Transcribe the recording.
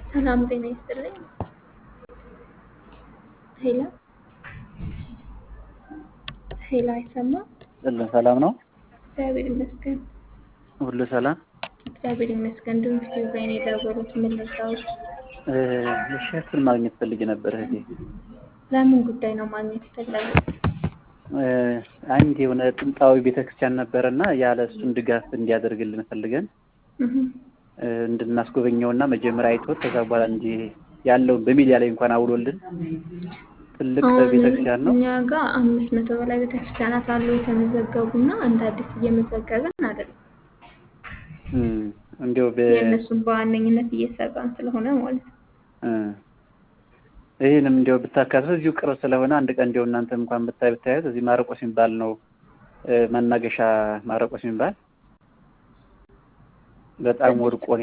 ሰላም ጤና ይስጥልኝ። ሄሎ ሄሎ፣ አይሰማም? ሰላም ነው። እግዚአብሔር ይመስገን። ሁሉ ሰላም። እግዚአብሔር ይመስገን። ድምፅ ዲዛይን የደወሉት ምን ልርዳዎት? ሼፍን ማግኘት ፈልጌ ነበር እህቴ። ለምን ጉዳይ ነው ማግኘት የፈለጉት? አንድ የሆነ ጥንታዊ ቤተክርስቲያን ነበረና ያለ እሱን ድጋፍ እንዲያደርግልን ፈልገን እንድናስጎበኘውና መጀመሪያ አይቶት ከዛ በኋላ እንጂ ያለው በሚዲያ ላይ እንኳን አውሎልን ትልቅ ቤተክርስቲያን ነው። እኛ ጋር 500 በላይ ቤተክርስቲያናት አሉ የተመዘገቡና እንደ አዲስ እየመዘገብን አይደለም። እንዲያው የእነሱን በዋነኝነት እየሰራን ስለሆነ ማለት ነው። ይሄንም እንዲያው ብታካትቱ እዚሁ ቅርብ ስለሆነ አንድ ቀን እንዲያው እናንተም እንኳን ብታዩት እዚህ ማርቆስ የሚባል ነው መናገሻ ማርቆስ የሚባል በጣም ወርቆ